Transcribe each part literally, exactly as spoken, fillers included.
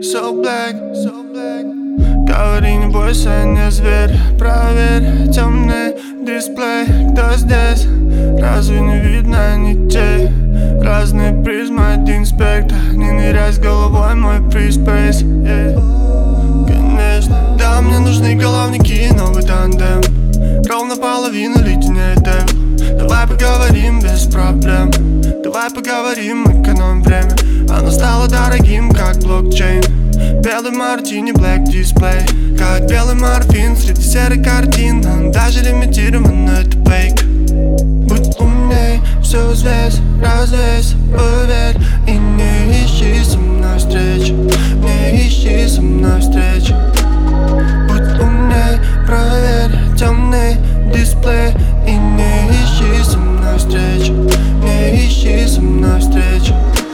so black, so black. Говори, не бойся, не зверь. Проверь темный дисплей. Кто здесь? Разве не видно нитей? Разные призмы, один спектр. Не ныряй с головой, мой фриспейс, yeah. Конечно. Да, мне нужны головники, новый тандем. Ровно половину леденеет темп. Давай поговорим без проблем. Давай поговорим, экономим время. Оно стало дорогим, как блокчейн. Белый мартини, black дисплей. Как белый морфин среди серых картин. Он даже лимитирован, но это фейк. Будь умней, все взвесь, развесь, поверь. И не ищи со мной встреч. Не ищи со мной встреч. Будь умней, проверь темный дисплей. И не ищи со мной встреч. Не ищи со мной встреч.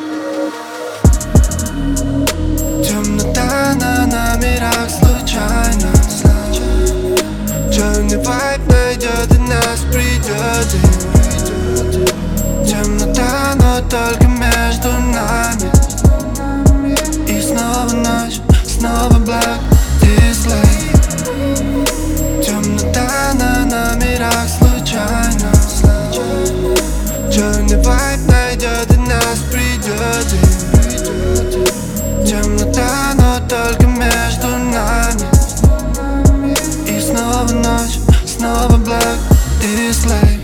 Темнота на номерах случайно. Черный вайб найдет и нас придет. Темнота, но только между нами. И снова ночь, снова black дисплей. Темнота на номерах случайно. Черный вайб найдет и нас придет. Темнота, но только между нами. И снова ночь, снова black дисплей.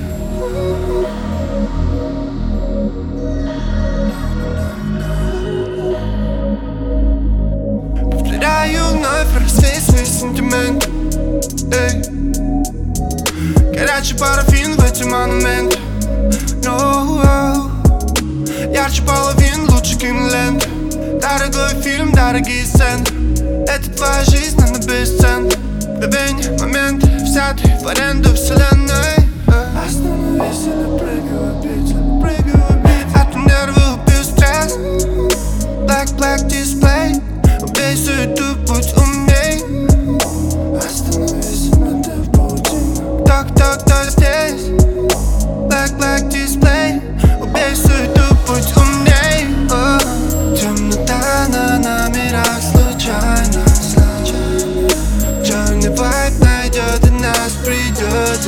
Повторяю вновь рассвет свои сентименты. Эй. Горячий парафин в эти монументы. No, oh. Ярче половин, лучше киноленты. Дорогой фильм, дорогие сцены. Это твоя жизнь, она бесценна. Мгновенье, момент, взятый в аренду вселенной. Остановись и напрыгивай бит, напрыгивай бит. От нервы убил стресс. Black, black display. Убей суету, будь умней. Остановись и смотри в паутину. Кто, кто, кто здесь? Black, black display. Убей суету, будь умней. Oh. Темнота на номерах случайно. Черный вайб найдет и нас придет.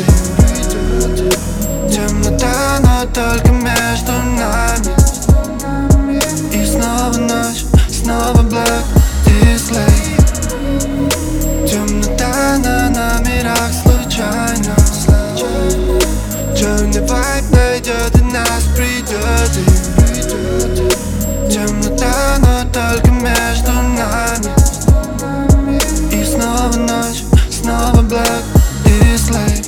Темнота, но только между нами. И снова ночь, снова black дисплей. Темнота на номерах случайно. Черный вайб найдет и нас придет. Темнота, но только между нами. И снова ночь, снова black дисплей.